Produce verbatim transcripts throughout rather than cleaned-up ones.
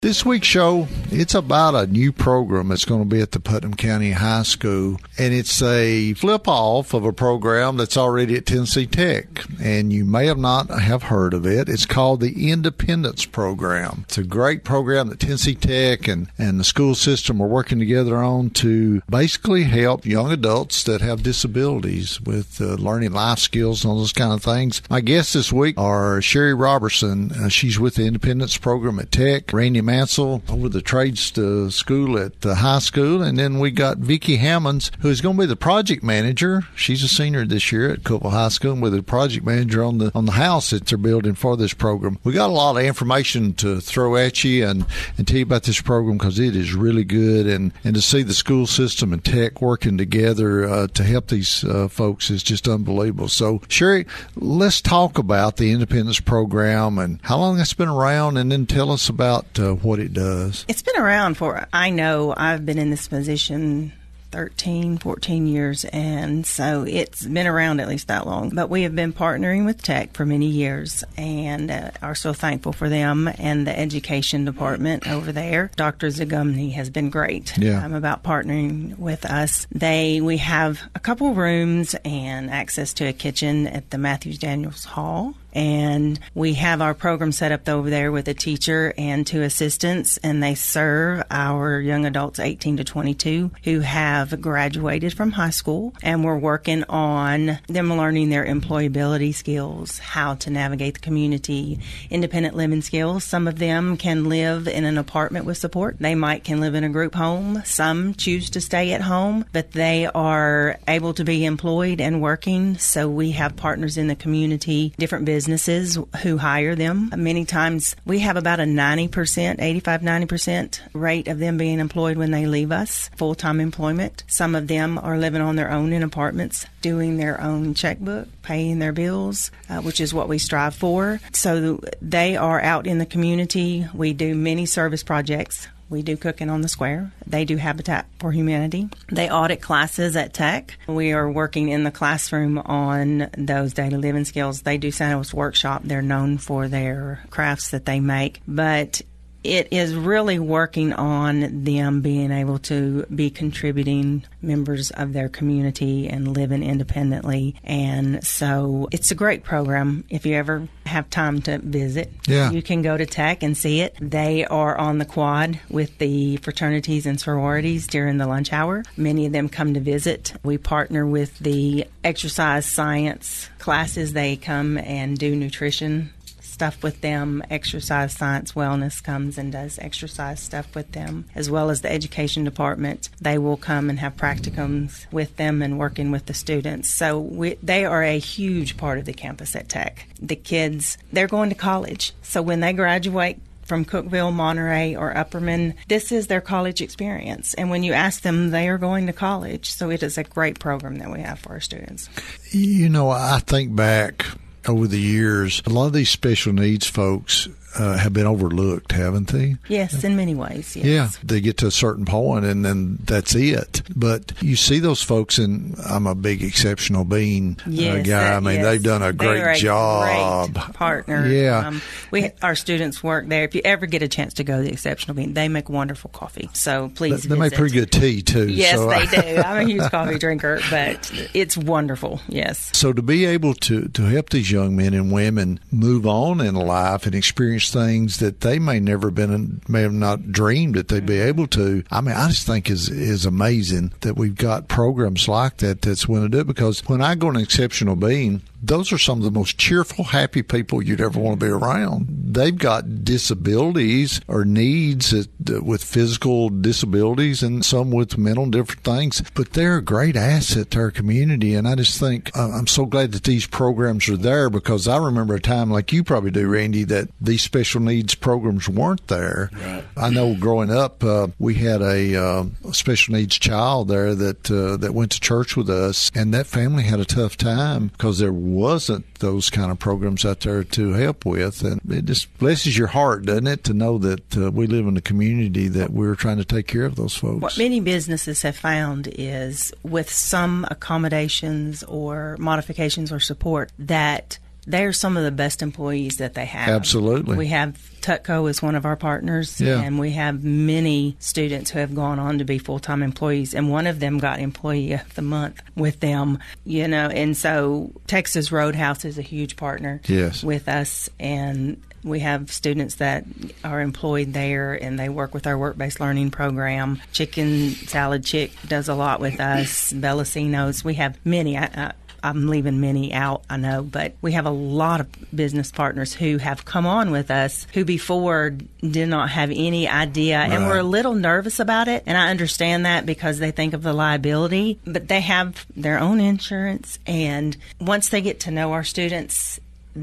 This week's show, it's about a new program that's going to be at the Putnam County High School, and it's a flip-off of a program that's already at Tennessee Tech, and you may have not have heard of it. It's called the Independence Program. It's a great program that Tennessee Tech and, and the school system are working together on to basically help young adults that have disabilities with uh, learning life skills and all those kind of things. My guests this week are Sherry Robertson. Uh, she's with the Independence Program at Tech. Randy Mansell over the trades uh, school at the high school, and then we got Vicki Hammonds, who's going to be the project manager. She's a senior this year at Cookeville High School, and with the project manager on the on the house that they're building for this program. We got a lot of information to throw at you and, and tell you about this program because it is really good, and, and to see the school system and Tech working together uh, to help these uh, folks is just unbelievable. So, Sherry, let's talk about the Independence Program and how long it's been around, and then tell us about uh, what it does. It's been around for, I know I've been in this position thirteen, fourteen years, and so it's been around at least that long. But we have been partnering with Tech for many years and uh, are so thankful for them and the education department over there. Doctor Zagumny has been great yeah. um, about partnering with us. They We have a couple rooms and access to a kitchen at the Matthews Daniels Hall. And we have our program set up over there with a teacher and two assistants, and they serve our young adults eighteen to twenty-two who have graduated from high school, and we're working on them learning their employability skills, how to navigate the community, independent living skills. Some of them can live in an apartment with support. They might can live in a group home. Some choose to stay at home, but they are able to be employed and working. So we have partners in the community, different businesses. businesses who hire them. Many times we have about a ninety percent, eighty-five, ninety percent rate of them being employed when they leave us, full-time employment. Some of them are living on their own in apartments, doing their own checkbook, paying their bills, uh, which is what we strive for. So they are out in the community. We do many service projects. We do Cooking on the Square. They do Habitat for Humanity. They audit classes at Tech. We are working in the classroom on those daily living skills. They do Santa Rosa Workshop. They're known for their crafts that they make. But it is really working on them being able to be contributing members of their community and living independently. And so it's a great program. If you ever have time to visit, yeah. you can go to Tech and see it. They are on the quad with the fraternities and sororities during the lunch hour. Many of them come to visit. We partner with the exercise science classes. They come and do nutrition stuff with them. Exercise Science Wellness comes and does exercise stuff with them, as well as the education department. They will come and have practicums with them and working with the students. So we, they are a huge part of the campus at Tech. The kids, they're going to college. So when they graduate from Cookeville, Monterey, or Upperman, this is their college experience. And when you ask them, they are going to college. So it is a great program that we have for our students. You know, I think back over the years, a lot of these special needs folks uh, have been overlooked, haven't they? Yes, in many ways, yes. Yeah, they get to a certain point and then that's it. But you see those folks, and I'm a big Exceptional Bean yes, uh, guy. That, I mean, yes. they've done a great They're a job. Great partner. Yeah. Um, we Our students work there. If you ever get a chance to go to the Exceptional Bean, they make wonderful coffee. So please They, they visit. make pretty good tea, too. Yes, so. they do. I'm a huge coffee drinker, but it's wonderful, yes. So to be able to, to help these young men and women move on in life and experience things that they may never been, may have not dreamed that they'd be able to. I mean, I just think is is amazing that we've got programs like that that's going to do it, because when I go to an Exceptional Bean, those are some of the most cheerful, happy people you'd ever want to be around. They've got disabilities or needs that, with physical disabilities and some with mental different things, but they're a great asset to our community. And I just think uh, I'm so glad that these programs are there, because I remember a time, like you probably do, Randy, that these special needs programs weren't there. Right. I know growing up, uh, we had a uh, special needs child there that uh, that went to church with us, and that family had a tough time because there wasn't those kind of programs out there to help with. And it just blesses your heart, doesn't it, to know that uh, we live in a community that we're trying to take care of those folks. What many businesses have found is with some accommodations or modifications or support that they're some of the best employees that they have. Absolutely. We have Tutco is one of our partners, yeah. and we have many students who have gone on to be full-time employees, and one of them got Employee of the Month with them, you know, and so Texas Roadhouse is a huge partner yes. with us, and we have students that are employed there, and they work with our work-based learning program. Chicken Salad Chick does a lot with us. Bellacino's. We have many. I, I, I'm leaving many out, I know, but we have a lot of business partners who have come on with us who before did not have any idea right. and were a little nervous about it. And I understand that because they think of the liability, but they have their own insurance. And once they get to know our students,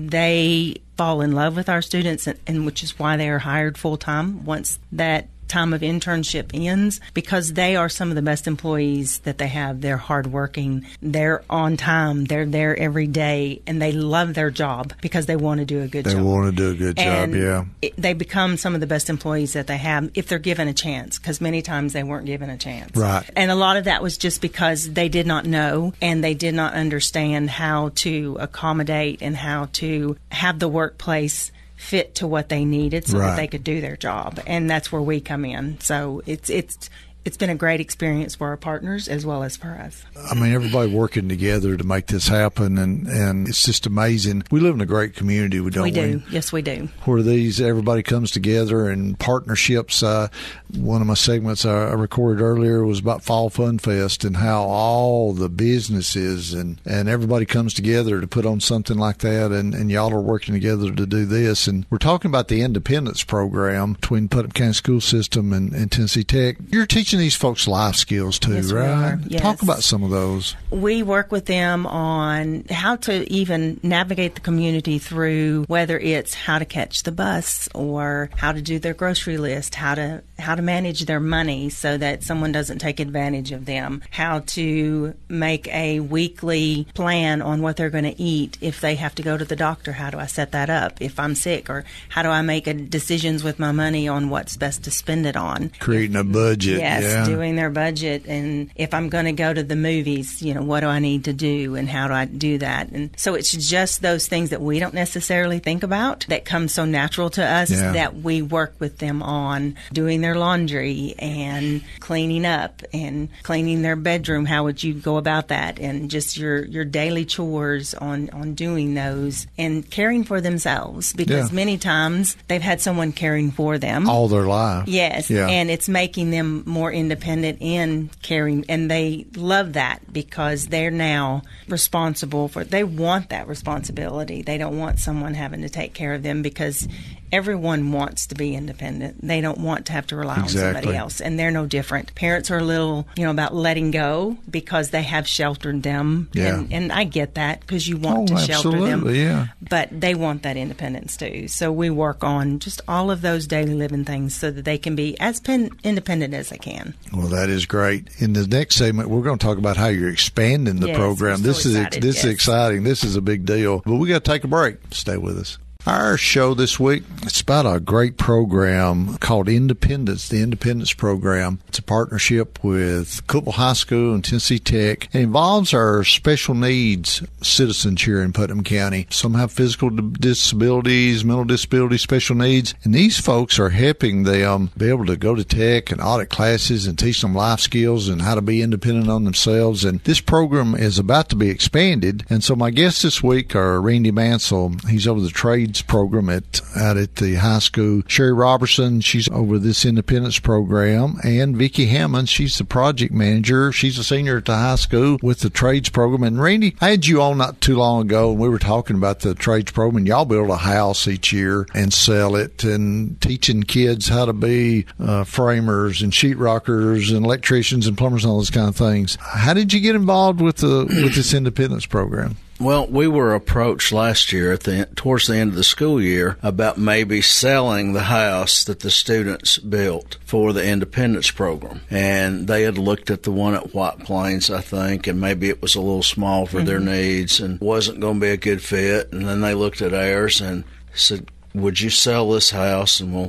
they fall in love with our students, and, and which is why they are hired full time once that time of internship ends, because they are some of the best employees that they have. They're hardworking, they're on time, they're there every day, and they love their job because they want to do a good they job. They want to do a good and job, yeah. It, they become some of the best employees that they have if they're given a chance, because many times they weren't given a chance. Right. And a lot of that was just because they did not know and they did not understand how to accommodate and how to have the workplace fit to what they needed so right. that they could do their job. And that's where we come in. So it's it's it's been a great experience for our partners as well as for us. I mean, everybody working together to make this happen, and, and it's just amazing. We live in a great community, don't we? We do. Yes, we do. Where these, everybody comes together and partnerships. Uh, one of my segments I recorded earlier was about Fall Fun Fest and how all the businesses and, and everybody comes together to put on something like that, and, and y'all are working together to do this. And we're talking about the Independence Program between Putnam County School System and, and Tennessee Tech. You're teaching these folks life skills too, yes, right? We are. Yes. Talk about some of those. We work with them on how to even navigate the community through, whether it's how to catch the bus or how to do their grocery list, how to how to manage their money so that someone doesn't take advantage of them, how to make a weekly plan on what they're going to eat if they have to go to the doctor. How do I set that up if I'm sick? Or how do I make a decisions with my money on what's best to spend it on? Creating a budget. Yes, yeah. doing their budget. And if I'm going to go to the movies, you know, what do I need to do and how do I do that? And so it's just those things that we don't necessarily think about that come so natural to us yeah. that we work with them on doing their laundry and cleaning up and cleaning their bedroom. How would you go about that? And just your, your daily chores on, on doing those and caring for themselves, because yeah. many times they've had someone caring for them all their life. Yes, yeah. and it's making them more independent in caring, and they love that because they're now responsible for, they want that responsibility. They don't want someone having to take care of them, because everyone wants to be independent. They don't want to have to rely exactly. on somebody else, and they're no different. Parents are a little, you know, about letting go because they have sheltered them, yeah. and, and I get that because you want oh, to shelter them, yeah. but they want that independence too. So we work on just all of those daily living things so that they can be as pen- independent as they can. Well, that is great. In the next segment, we're going to talk about how you're expanding the yes, program. We're this so is excited, this yes. is exciting. This is a big deal. But we got to take a break. Stay with us. Our show this week, it's about a great program called Independence, the Independence Program. It's a partnership with Cookeville High School and Tennessee Tech. It involves our special needs citizens here in Putnam County. Some have physical disabilities, mental disabilities, special needs, and these folks are helping them be able to go to tech and audit classes and teach them life skills and how to be independent on themselves. And this program is about to be expanded. And so my guests this week are Randy Mansell. He's over the trades program at out at the high school. Sherry Robertson, she's over this independence program, and Vicki Hammond, she's the project manager. She's a senior at the high school with the trades program. And Randy, I had you on not too long ago, and we were talking about the trades program. And y'all build a house each year and sell it, and teaching kids how to be uh, framers and sheetrockers and electricians and plumbers and all those kind of things. How did you get involved with the with this independence program? Well, we were approached last year at the towards the end of the school year about maybe selling the house that the students built for the Independence Program. And they had looked at the one at White Plains, I think, and maybe it was a little small for mm-hmm. their needs and wasn't going to be a good fit. And then they looked at ours and said, would you sell this house and we'll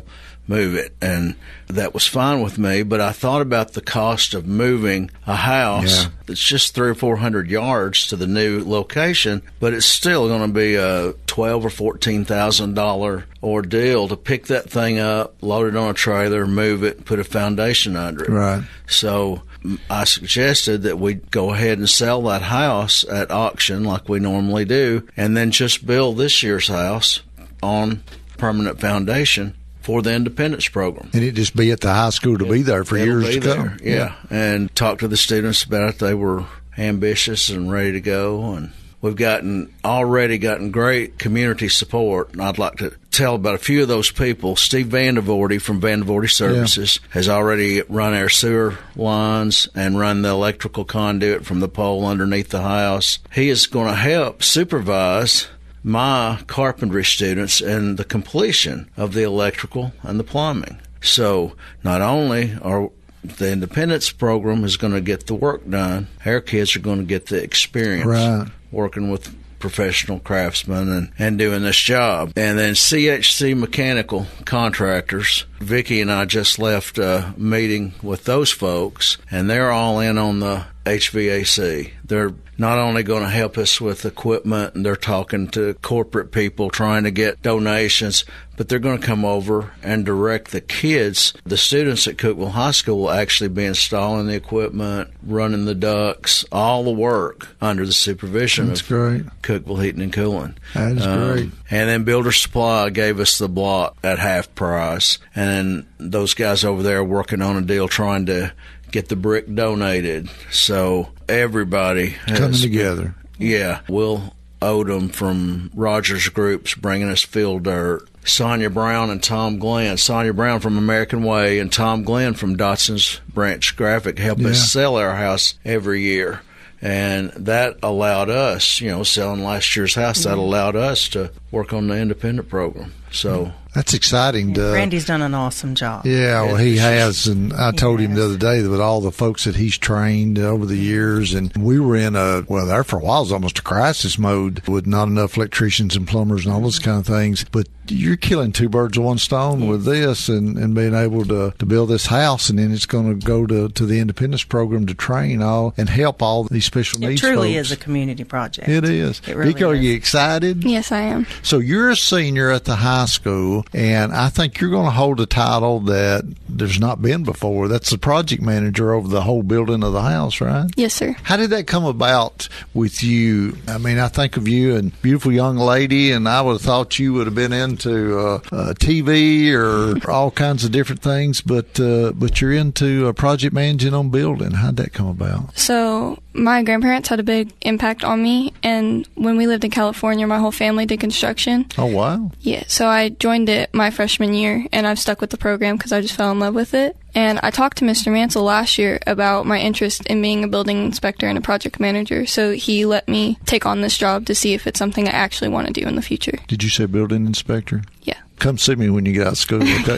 move it. And that was fine with me, but I thought about the cost of moving a house Yeah. that's just three or four hundred yards to the new location, but it's still going to be a twelve or fourteen thousand dollar ordeal to pick that thing up, load it on a trailer, move it, put a foundation under it. Right. So I suggested that we go ahead and sell that house at auction like we normally do, and then just build this year's house on permanent foundation for the Independence Program. And it just be at the high school to be there for It'll years be to come. there, yeah. And talk to the students about it. They were ambitious and ready to go, and we've gotten already gotten great community support. And I'd like to tell about a few of those people. Steve Vandevoorty from Vandevoorty Services yeah. has already run our sewer lines and run the electrical conduit from the pole underneath the house. He is going to help supervise my carpentry students in the completion of the electrical and the plumbing. So not only are the Independence Program is going to get the work done, our kids are going to get the experience right. working with professional craftsmen and, and doing this job. And then C H C Mechanical Contractors, Vicki and I just left a meeting with those folks, and they're all in on the H V A C. They're not only going to help us with equipment, and they're talking to corporate people trying to get donations, but they're going to come over and direct the kids. The students at Cookeville High School will actually be installing the equipment, running the ducts, all the work under the supervision That's of great. Cookeville Heating and Cooling. That is um, great. And then Builder Supply gave us the block at half price. And then those guys over there are working on a deal trying to get the brick donated. So everybody has coming together. Yeah. Will Odom from Rogers Group's bringing us field dirt. Sonia Brown and Tom Glenn. Sonia Brown from American Way and Tom Glenn from Dotson's Branch Graphic help Yeah. us sell our house every year. And that allowed us, you know, selling last year's house, that allowed us to work on the independent program. So that's exciting. To, Randy's done an awesome job. Yeah, well, he has, and I He told him has. the other day that with all the folks that he's trained over the years, and we were in a, well, there for a while it was almost a crisis mode with not enough electricians and plumbers and all those kind of things. But you're killing two birds with one stone with this, and, and being able to, to build this house, and then it's going to go to, to the Independence Program to train all and help all these special It needs truly folks. is a community project. It is. It really Vicky, are is. you excited? Yes, I am. So you're a senior at the high school, and I think you're going to hold a title that there's not been before. That's the project manager over the whole building of the house, right? Yes, sir. How did that come about with you? I mean, I think of you and beautiful young lady, and I would have thought you would have been into uh, uh, T V or all kinds of different things, but uh, but you're into uh, project managing on building. How'd that come about? So my grandparents had a big impact on me, and when we lived in California, my whole family did construction. Oh, wow. Yeah, so I joined it my freshman year, and I've stuck with the program because I just fell in love with it. And I talked to Mister Mansell last year about my interest in being a building inspector and a project manager, so he let me take on this job to see if it's something I actually want to do in the future. Did you say building inspector? Yeah. Come see me when you get out of school, okay?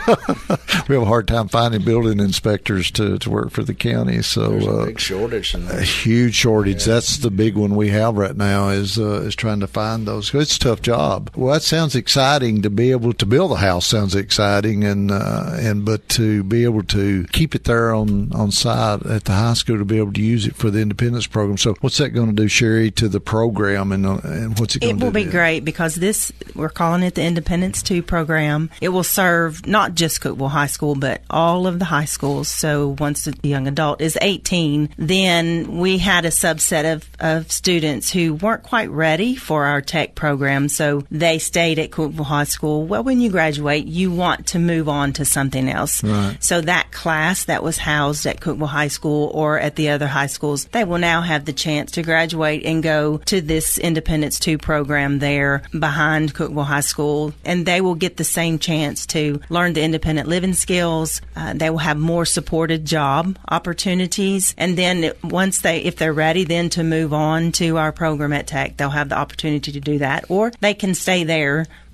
We have a hard time finding building inspectors to, to work for the county. So there's a uh, big shortage in a there. huge shortage. Yeah. That's the big one we have right now is uh, is trying to find those. It's a tough job. Well, that sounds exciting to be able to build a house. Sounds exciting, and uh, and but to be able to keep it there on on site at the high school to be able to use it for the Independence Program. So what's that going to do, Sherry, to the program, and uh, and what's it going It to do? will be to it? great because this, we're calling it the Independence two program. It will serve not just Cookeville High School, but all of the high schools. So once the young adult is eighteen, then we had a subset of, of students who weren't quite ready for our tech program. So they stayed at Cookeville High School. Well, when you graduate, you want to move on to something else. Right. So that class that was housed at Cookeville High School or at the other high schools, they will now have the chance to graduate and go to this Independence two program there behind Cookeville High School, and they will get the same chance to learn the independent living skills. Uh, they will have more supported job opportunities, and then once they, if they're ready, then to move on to our program at Tech, they'll have the opportunity to do that, or they can stay there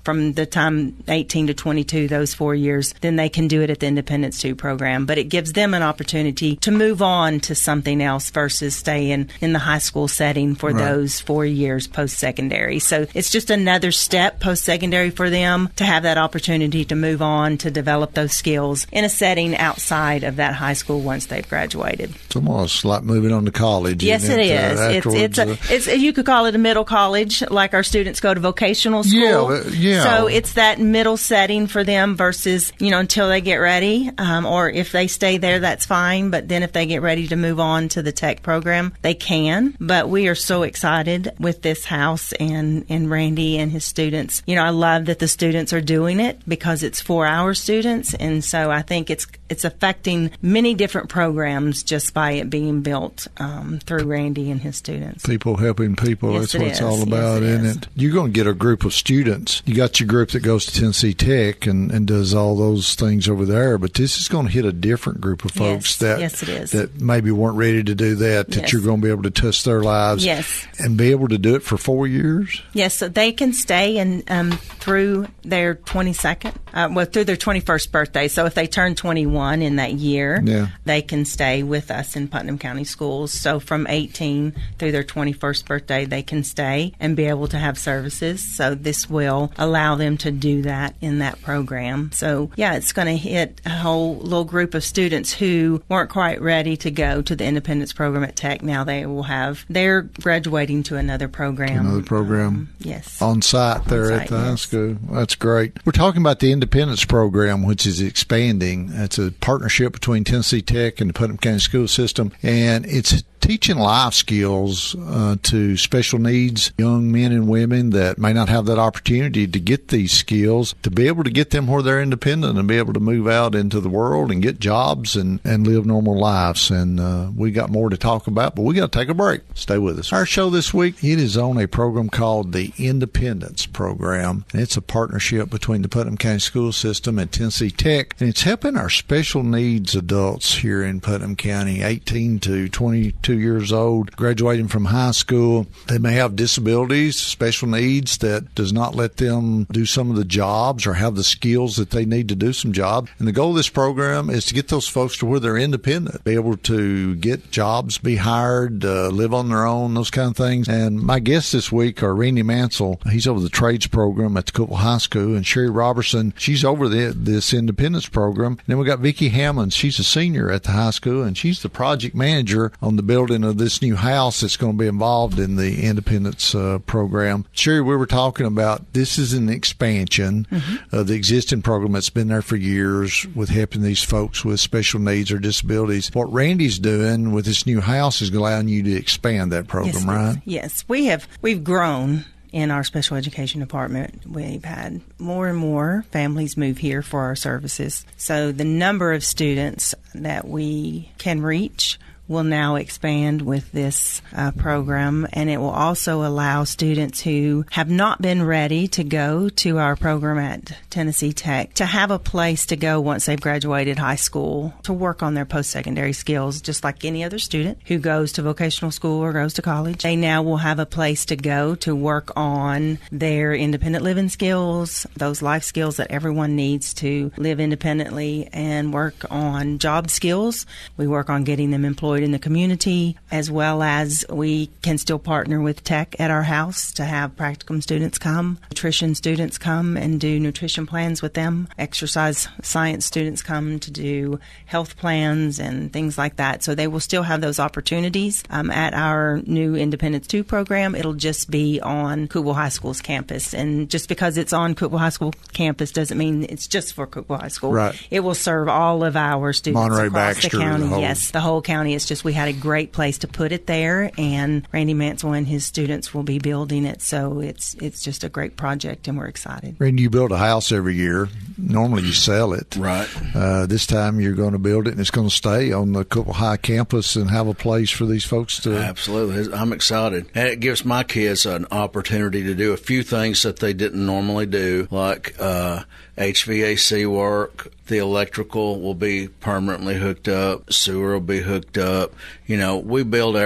from the time eighteen to twenty-two, those four years, then they can do it at the Independence two program. But it gives them an opportunity to move on to something else versus staying in the high school setting for Right. those four years post-secondary. So it's just another step post-secondary for them to have that opportunity to move on to develop those skills in a setting outside of that high school once they've graduated. It's almost like moving on to college. Yes, isn't it uh, is. It's it's, afterwards, a, uh, it's you could call it a middle college, like our students go to vocational school. Yeah, uh, yeah. So it's that middle setting for them versus, you know, until they get ready, um, or if they stay there, that's fine. But then if they get ready to move on to the tech program, they can. But we are so excited with this house and, and Randy and his students. You know, I love that the students are doing it because it's for our students. And so I think it's it's affecting many different programs just by it being built um, through Randy and his students. people helping people. Yes, That's it what it's is. all Yes, about, it isn't is. it? You're going to get a group of students. You got your group that goes to Tennessee Tech and, and does all those things over there, but this is going to hit a different group of folks Yes. that Yes, it is. that maybe weren't ready to do that, that Yes. you're going to be able to touch their lives Yes. and be able to do it for four years. Yes, so they can stay and um, through their twenty-second, uh, well, through their twenty-first birthday. So if they turn twenty-one in that year, Yeah. they can stay with us in Putnam County Schools. So from eighteen through their twenty-first birthday, they can stay and be able to have services. So this will allow them to do that in that program. So, yeah, it's going to hit a whole little group of students who weren't quite ready to go to the Independence program at Tech. Now they will have, they're graduating to another program. Another program Um, yes. on site there On at site, the high yes. school. That's great. We're talking about the Independence program, which is expanding. It's a partnership between Tennessee Tech and the Putnam County School System, and it's teaching life skills uh, to special needs young men and women that may not have that opportunity to get these skills, to be able to get them where they're independent and be able to move out into the world and get jobs and, and live normal lives. And uh, we got more to talk about, but we got to take a break. Stay with us. Our show this week, it is on a program called the Independence Program, and it's a partnership between the Putnam County School System and Tennessee Tech, and it's helping our special needs adults here in Putnam County, eighteen to twenty-two years old, graduating from high school. They may have disabilities, special needs that does not let them do some of the jobs or have the skills that they need to do some job. And the goal of this program is to get those folks to where they're independent, be able to get jobs, be hired, uh, live on their own, those kind of things. And my guests this week are Randy Mansell. He's over the trades program at the Cookeville High School, and Sherry Robertson, she's over the, this Independence program. And then we got Vicki Hammond. She's a senior at the high school, and she's the project manager on the building of this new house that's going to be involved in the Independence uh, program. Sherry, we were talking about this is an expansion mm-hmm. of the existing program that's been there for years with helping these folks with special needs or disabilities. What Randy's doing with this new house is allowing you to expand that program, yes, right? Yes, we have. We've grown in our special education department. We've had more and more families move here for our services. So the number of students that we can reach will now expand with this uh, program, and it will also allow students who have not been ready to go to our program at Tennessee Tech to have a place to go once they've graduated high school to work on their post-secondary skills, just like any other student who goes to vocational school or goes to college. They now will have a place to go to work on their independent living skills, those life skills that everyone needs to live independently, and work on job skills. We work on getting them employed in the community, as well as we can still partner with Tech at our house to have practicum students come, nutrition students come and do nutrition plans with them, exercise science students come to do health plans and things like that. So they will still have those opportunities um, at our new Independence two program. It'll just be on Cookeville High School's campus. And just because it's on Cookeville High School campus doesn't mean it's just for Cookeville High School. Right. It will serve all of our students Monterey across Baxter, the county. the whole- Yes, the whole county. It's just we had a great place to put it there, and Randy Mansell and his students will be building it. So it's it's just a great project, and we're excited. Randy, you build a house every year. Normally you sell it. Right. Uh, this time you're going to build it, and it's going to stay on the Cookeville High campus and have a place for these folks to... Absolutely. I'm excited. And it gives my kids an opportunity to do a few things that they didn't normally do, like uh, H V A C work. The electrical will be permanently hooked up. Sewer will be hooked up. You know, we build our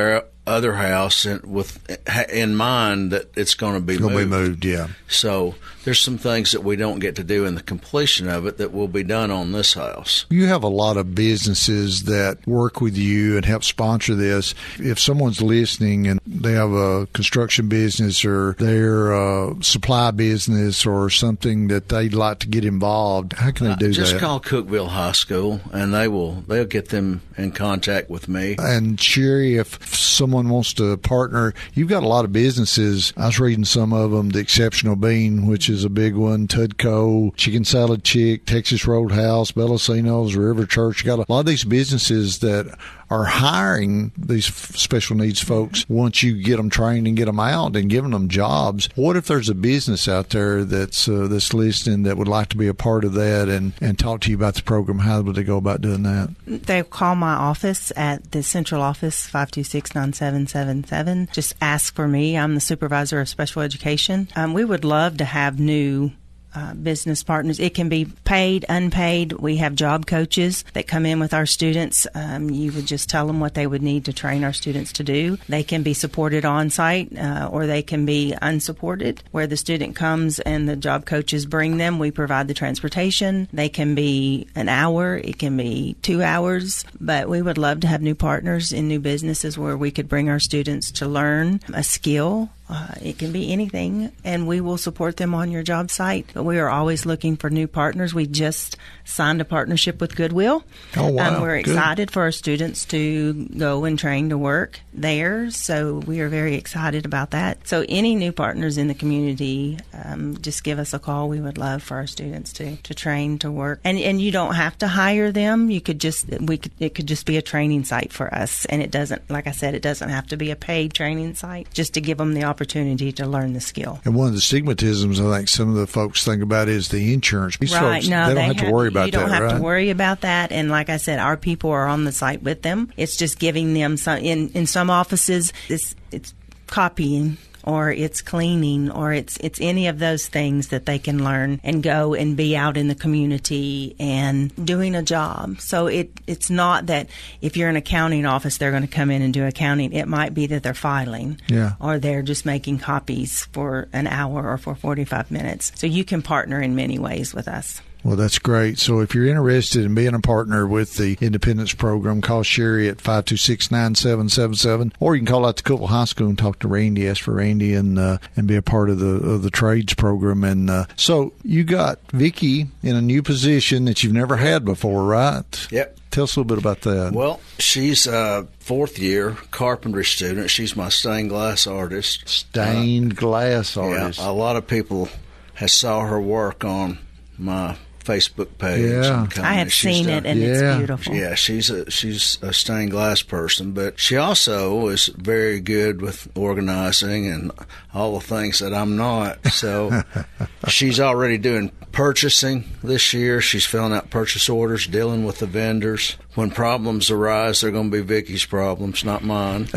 other house in, with in mind that it's going to be It's going moved. to be moved, yeah. So there's some things that we don't get to do in the completion of it that will be done on this house. You have a lot of businesses that work with you and help sponsor this. If someone's listening and they have a construction business or their uh, supply business or something that they'd like to get involved, how can they do uh, just that? Just call Cookeville High School, and they will they'll get them in contact with me. And Sherry, if someone wants to partner, you've got a lot of businesses. I was reading some of them, the Exceptional Bean, which is a big one, Tudco, Chicken Salad Chick, Texas Roadhouse, Bellacino's, River Church. You got a lot of these businesses that are hiring these special needs folks once you get them trained and get them out and giving them jobs. What if there's a business out there that's uh, that's listening that would like to be a part of that and, and talk to you about the program? How would they go about doing that? They call my office at the central office, five two six, nine seven seven seven. Just ask for me. I'm the supervisor of special education. Um, we would love to have new Uh, business partners. It can be paid, unpaid. We have job coaches that come in with our students. Um, you would just tell them what they would need to train our students to do. They can be supported on site uh, or they can be unsupported, where the student comes and the job coaches bring them. We provide the transportation. They can be an hour. It can be two hours. But we would love to have new partners in new businesses where we could bring our students to learn a skill. Uh, it can be anything, and we will support them on your job site. But we are always looking for new partners. We just signed a partnership with Goodwill. Oh, wow. Um, we're Good. excited for our students to go and train to work there, so we are very excited about that. So any new partners in the community, um, just give us a call. We would love for our students to, to train to work. And and you don't have to hire them. You could just, we could, it could just be a training site for us. And it doesn't, like I said, it doesn't have to be a paid training site, just to give them the opportunity opportunity to learn the skill. And one of the stigmatisms I think some of the folks think about is the insurance. These right. folks, no, they don't they have, have to worry about that, You don't that, have right? to worry about that. And like I said, our people are on the site with them. It's just giving them some, in, in some offices, it's, it's copying, or it's cleaning, or it's it's any of those things that they can learn and go and be out in the community and doing a job. So it it's not that if you're an accounting office, they're going to come in and do accounting. It might be that they're filing, yeah, or they're just making copies for an hour or for forty-five minutes. So you can partner in many ways with us. Well, that's great. So if you're interested in being a partner with the Independence Program, call Sherry at five two six, nine seven seven seven, or you can call out to Cookeville High School and talk to Randy, ask for Randy, and uh, and be a part of the of the trades program. And uh, so you got Vicki in a new position that you've never had before, right? Yep. Tell us a little bit about that. Well, she's a fourth year carpentry student. She's my stained glass artist. Stained uh, glass artist. Yeah, a lot of people have saw her work on my Facebook page. Yeah. And I have she's seen done, it, and yeah. it's beautiful. Yeah, she's a she's a stained glass person, but she also is very good with organizing and all the things that I'm not. So she's already doing purchasing this year. She's filling out purchase orders, dealing with the vendors. When problems arise, they're going to be Vicki's problems, not mine.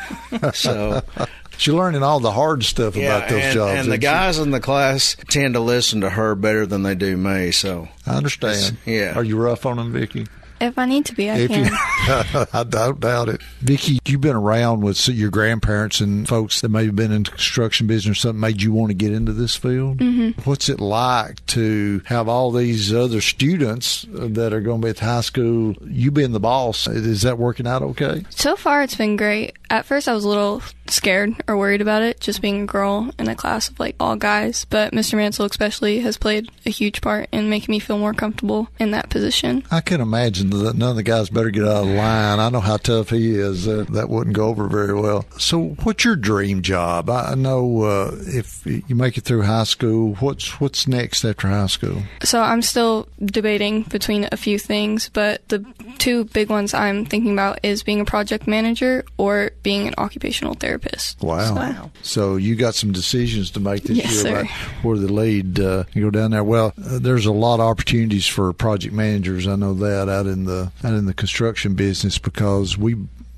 So she's learning all the hard stuff yeah, about those and, jobs. And the isn't she? guys in the class tend to listen to her better than they do me. So I understand. Yeah. Are you rough on them, Vicki? If I need to be, I If can. you, I don't doubt it. Vicki, you've been around with your grandparents and folks that may have been in the construction business or something made you want to get into this field. Mm-hmm. What's it like to have all these other students that are going to be at the high school, you being the boss? Is that working out okay? So far, it's been great. At first, I was a little scared or worried about it, just being a girl in a class of like all guys. But Mister Mansell especially has played a huge part in making me feel more comfortable in that position. I can imagine that none of the guys better get out of line. I know how tough he is. Uh, that wouldn't go over very well. So what's your dream job? I know uh, if you make it through high school, what's what's next after high school? So I'm still debating between a few things, but the two big ones I'm thinking about is being a project manager or being an occupational therapist. Wow. So, Wow. So you got some decisions to make this Yes, year sir. about where the lead uh, you go down there. Well, uh, there's a lot of opportunities for project managers. I know that out in the out in the construction business because we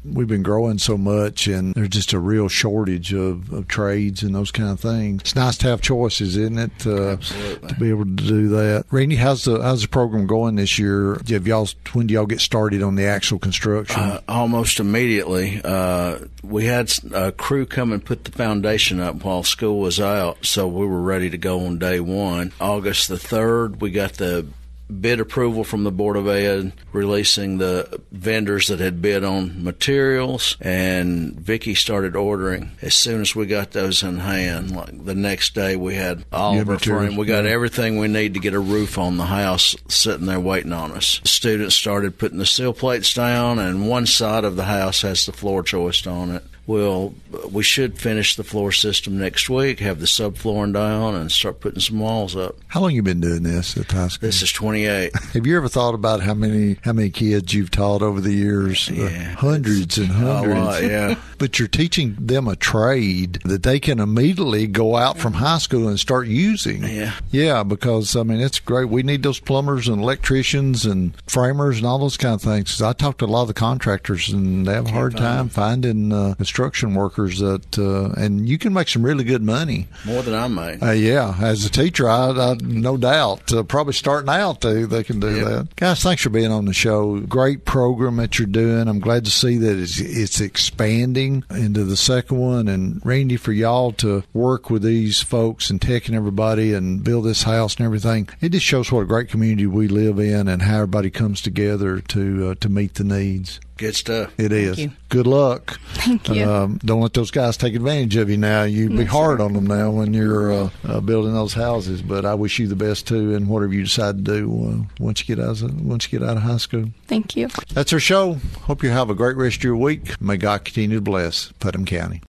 we've been growing so much, and there's just a real shortage of, of trades and those kind of things. It's nice to have choices, isn't it? Uh, Absolutely. To be able to do that. Randy, how's the how's the program going this year? Have y'all, when do y'all get started on the actual construction? Uh, almost immediately. Uh, we had a crew come and put the foundation up while school was out, so we were ready to go on day one. August the third, we got the bid approval from the Board of Ed, releasing the vendors that had bid on materials, and Vicki started ordering. As soon as we got those in hand, like the next day, we had all Yeah, of our materials, frame. We got yeah. everything we need to get a roof on the house sitting there waiting on us. Students started putting the sill plates down, and one side of the house has the floor choiced on it. Well, we should finish the floor system next week, have the subflooring down, and start putting some walls up. How long you been doing this at the high school? This is twenty-eight. Have you ever thought about how many how many kids you've taught over the years? Yeah. Uh, hundreds and hundreds. A lot, yeah. But you're teaching them a trade that they can immediately go out from high school and start using. Yeah. Yeah, because, I mean, it's great. We need those plumbers and electricians and framers and all those kind of things. 'Cause I talked to a lot of the contractors, and they have a hard time finding uh, construction workers that, uh, and you can make some really good money. More than I made. Uh, yeah, as a teacher, I, I no doubt, uh, probably starting out, they, they can do Yep. that. Guys, thanks for being on the show. Great program that you're doing. I'm glad to see that it's, it's expanding into the second one. And Randy, for y'all to work with these folks and Tech and everybody and build this house and everything, it just shows what a great community we live in and how everybody comes together to uh, to meet the needs. Good stuff. It is. you. Good luck. Thank you. Um, don't let those guys take advantage of you now. You'd be Yes, hard sir. on them now when you're uh, uh, building those houses. But I wish you the best too, and whatever you decide to do uh, once you get out of once you get out of high school. Thank you. That's our show. Hope you have a great rest of your week. May God continue to bless Putnam County.